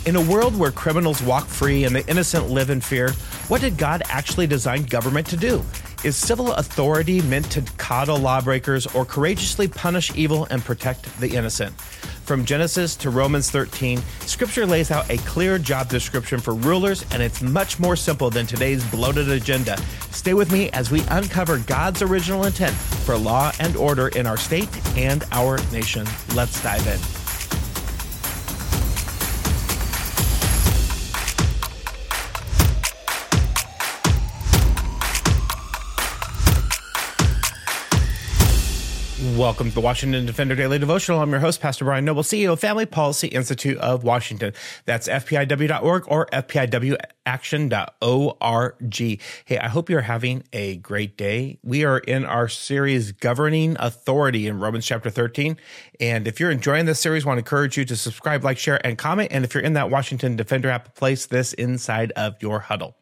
In a world where criminals walk free and the innocent live in fear, what did God actually design government to do? Is civil authority meant to coddle lawbreakers or courageously punish evil and protect the innocent? From Genesis to Romans 13, Scripture lays out a clear job description for rulers, and it's much more simple than today's bloated agenda. Stay with me as we uncover God's original intent for law and order in our state and our nation. Let's dive in. Welcome to the Washington Defender Daily Devotional. I'm your host, Pastor Brian Noble, CEO of Family Policy Institute of Washington. That's FPIW.org or FPIWaction.org. Hey, I hope you're having a great day. We are in our series, Governing Authority, in Romans chapter 13. And if you're enjoying this series, I want to encourage you to subscribe, like, share, and comment. And if you're in that Washington Defender app, place this inside of your huddle.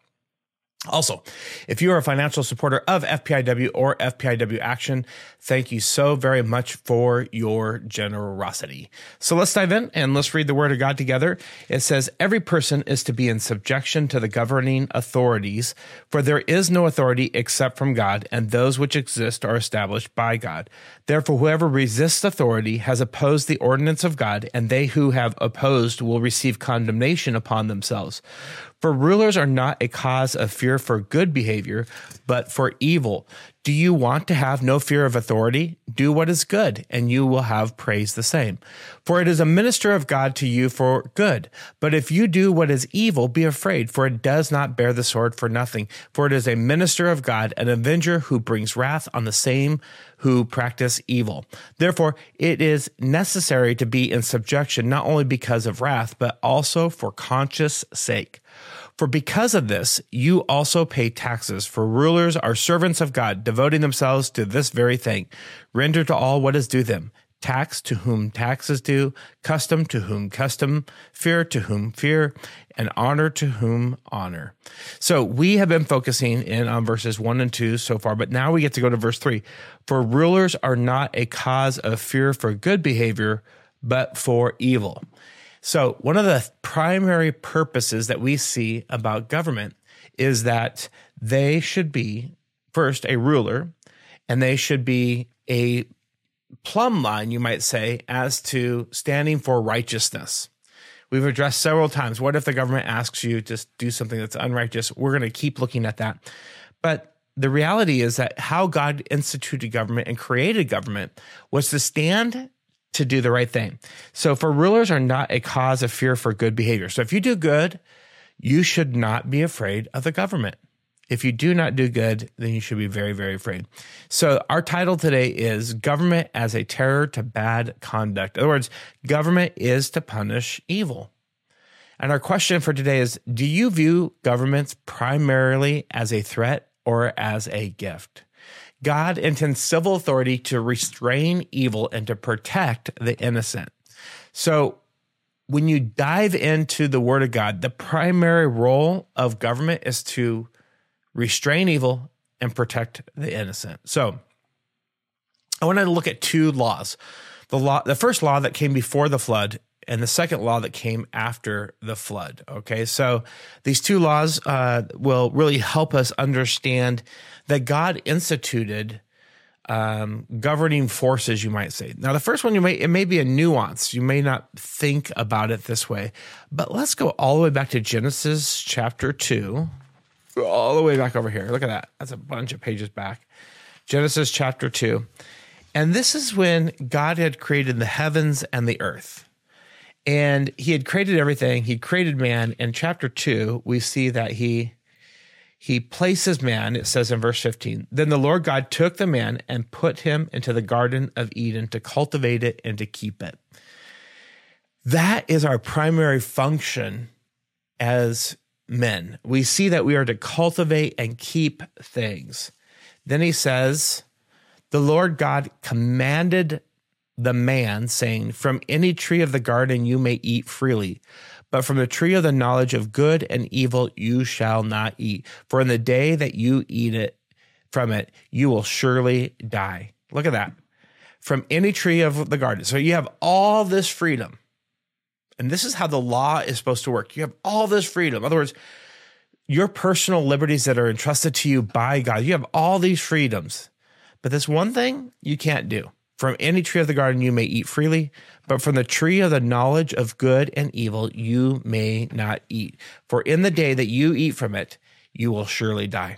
Also, if you are a financial supporter of FPIW or FPIW Action, thank you so very much for your generosity. So let's dive in and let's read the Word of God together. It says, every person is to be in subjection to the governing authorities, for there is no authority except from God, and those which exist are established by God. Therefore, whoever resists authority has opposed the ordinance of God, and they who have opposed will receive condemnation upon themselves. For rulers are not a cause of fear for good behavior, but for evil. Do you want to have no fear of authority? Do what is good, and you will have praise the same. For it is a minister of God to you for good. But if you do what is evil, be afraid, for it does not bear the sword for nothing. For it is a minister of God, an avenger who brings wrath on the same who practice evil. Therefore, it is necessary to be in subjection, not only because of wrath, but also for conscience sake. For because of this, you also pay taxes, for rulers are servants of God, devoting themselves to this very thing. Render to all what is due them. Tax to whom tax is due, custom to whom custom, fear to whom fear, and honor to whom honor. So we have been focusing in on verses 1 and 2 so far, but now we get to go to verse 3. For rulers are not a cause of fear for good behavior, but for evil. So one of the primary purposes that we see about government is that they should be, first, a ruler, and they should be a plumb line, you might say, as to standing for righteousness. We've addressed several times, what if the government asks you to do something that's unrighteous? We're going to keep looking at that. But the reality is that how God instituted government and created government was to stand to do the right thing. So for rulers are not a cause of fear for good behavior. So if you do good, you should not be afraid of the government. If you do not do good, then you should be very, very afraid. So our title today is Government as a Terror to Bad Conduct. In other words, government is to punish evil. And our question for today is, do you view governments primarily as a threat or as a gift? God intends civil authority to restrain evil and to protect the innocent. So when you dive into the Word of God, the primary role of government is to restrain evil and protect the innocent. So I wanted to look at two laws. The first law that came before the flood and the second law that came after the flood. Okay, so these two laws will really help us understand that God instituted governing forces, you might say. Now, the first one, it may be a nuance. You may not think about it this way, but let's go all the way back to Genesis chapter 2, all the way back over here. Look at that. That's a bunch of pages back. Genesis chapter 2. And this is when God had created the heavens and the earth. And he had created everything. He created man. In chapter 2, we see that he places man, it says in verse 15, then the Lord God took the man and put him into the Garden of Eden to cultivate it and to keep it. That is our primary function as men. We see that we are to cultivate and keep things. Then he says, the Lord God commanded the man, saying, from any tree of the garden you may eat freely, but from the tree of the knowledge of good and evil you shall not eat. For in the day that you eat from it, you will surely die. Look at that. From any tree of the garden. So you have all this freedom. And this is how the law is supposed to work. You have all this freedom. In other words, your personal liberties that are entrusted to you by God, you have all these freedoms. But this one thing you can't do. From any tree of the garden you may eat freely, but from the tree of the knowledge of good and evil you may not eat. For in the day that you eat from it, you will surely die.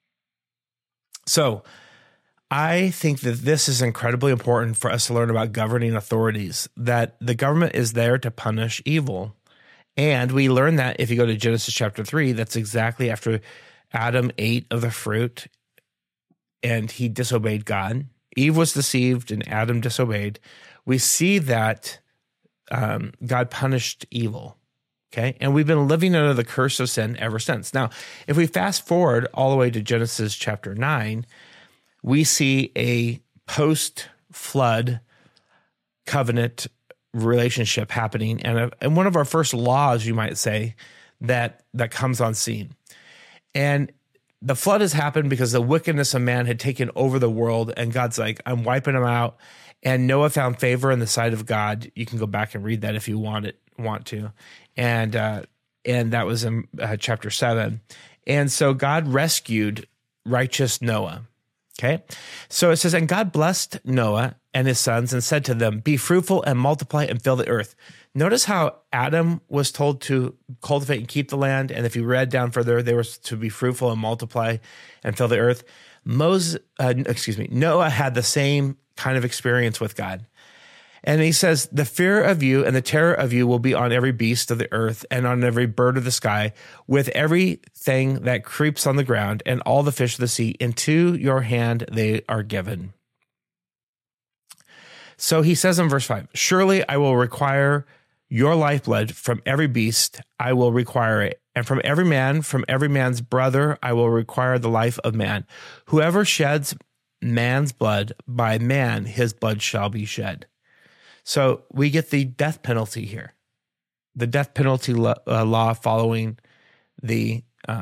So I think that this is incredibly important for us to learn about governing authorities, that the government is there to punish evil. And we learn that if you go to Genesis chapter 3, that's exactly after Adam ate of the fruit and he disobeyed God. Eve was deceived and Adam disobeyed. We see that God punished evil, okay? And we've been living under the curse of sin ever since. Now, if we fast forward all the way to Genesis chapter 9, we see a post-flood covenant relationship happening, and one of our first laws, you might say, that comes on scene. And the flood has happened because the wickedness of man had taken over the world, and God's like, I'm wiping them out. And Noah found favor in the sight of God. You can go back and read that if you want to. And that was in chapter 7. And so God rescued righteous Noah. Okay. So it says, and God blessed Noah and his sons and said to them, be fruitful and multiply and fill the earth. Notice how Adam was told to cultivate and keep the land. And if you read down further, they were to be fruitful and multiply and fill the earth. Noah had the same kind of experience with God. And he says, the fear of you and the terror of you will be on every beast of the earth and on every bird of the sky, with everything that creeps on the ground and all the fish of the sea. Into your hand they are given. So he says in verse 5, surely I will require your lifeblood from every beast, I will require it. And from every man's brother, I will require the life of man. Whoever sheds man's blood, by man his blood shall be shed. So we get the death penalty here, the death penalty law following the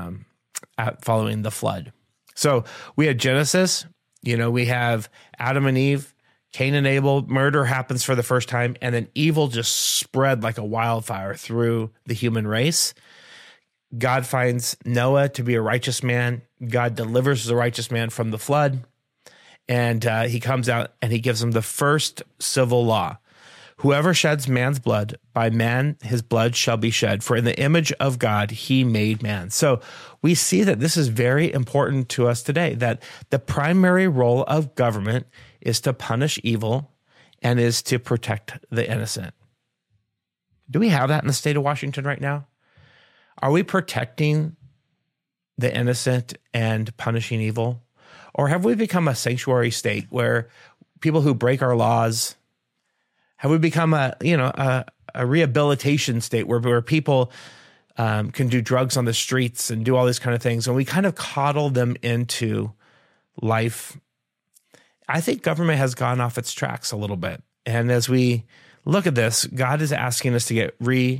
flood. So we had Genesis, we have Adam and Eve, Cain and Abel, murder happens for the first time, and then evil just spread like a wildfire through the human race. God finds Noah to be a righteous man. God delivers the righteous man from the flood, and he comes out and he gives him the first civil law. Whoever sheds man's blood, by man his blood shall be shed, for in the image of God he made man. So we see that this is very important to us today, that the primary role of government is to punish evil and is to protect the innocent. Do we have that in the state of Washington right now? Are we protecting the innocent and punishing evil? Or have we become a sanctuary state where people who break our laws, have we become a rehabilitation state where people can do drugs on the streets and do all these kind of things, and we kind of coddle them into life? I think government has gone off its tracks a little bit. And as we look at this, God is asking us to get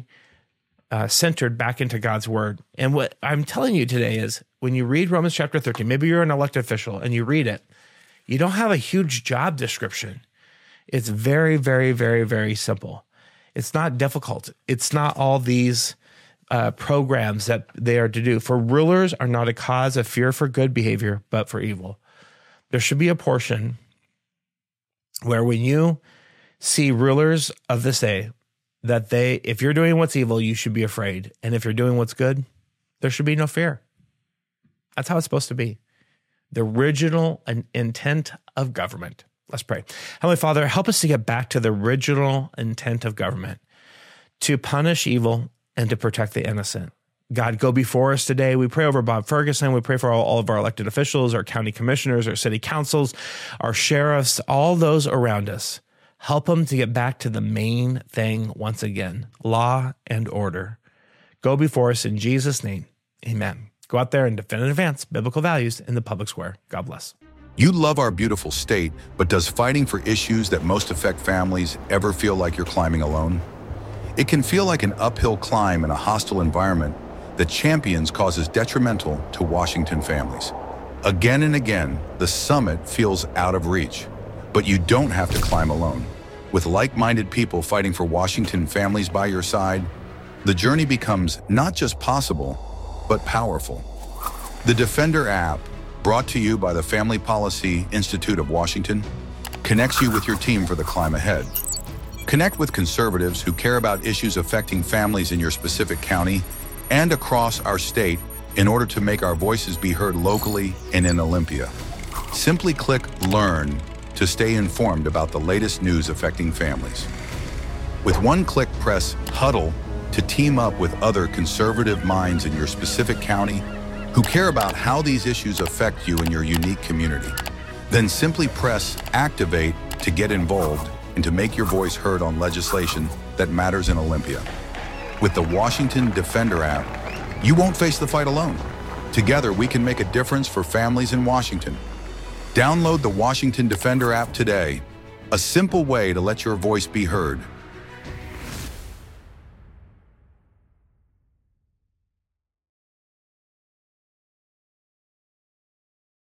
centered back into God's word. And what I'm telling you today is, when you read Romans chapter 13, maybe you're an elected official and you read it, you don't have a huge job description. It's very, very, very, very simple. It's not difficult. It's not all these programs that they are to do. For rulers are not a cause of fear for good behavior, but for evil. There should be a portion where when you see rulers of this day, that if you're doing what's evil, you should be afraid. And if you're doing what's good, there should be no fear. That's how it's supposed to be. The original intent of government. Let's pray. Heavenly Father, help us to get back to the original intent of government, to punish evil and to protect the innocent. God, go before us today. We pray over Bob Ferguson. We pray for all of our elected officials, our county commissioners, our city councils, our sheriffs, all those around us. Help them to get back to the main thing once again, law and order. Go before us in Jesus' name. Amen. Go out there and defend and advance biblical values in the public square. God bless. You love our beautiful state, but does fighting for issues that most affect families ever feel like you're climbing alone? It can feel like an uphill climb in a hostile environment that champions causes detrimental to Washington families. Again and again, the summit feels out of reach, but you don't have to climb alone. With like-minded people fighting for Washington families by your side, the journey becomes not just possible, but powerful. The Defender app, brought to you by the Family Policy Institute of Washington, connects you with your team for the climb ahead. Connect with conservatives who care about issues affecting families in your specific county and across our state in order to make our voices be heard locally and in Olympia. Simply click Learn to stay informed about the latest news affecting families. With one click, press Huddle to team up with other conservative minds in your specific county who care about how these issues affect you in your unique community. Then simply press Activate to get involved and to make your voice heard on legislation that matters in Olympia. With the Washington Defender app, you won't face the fight alone. Together, we can make a difference for families in Washington. Download the Washington Defender app today, a simple way to let your voice be heard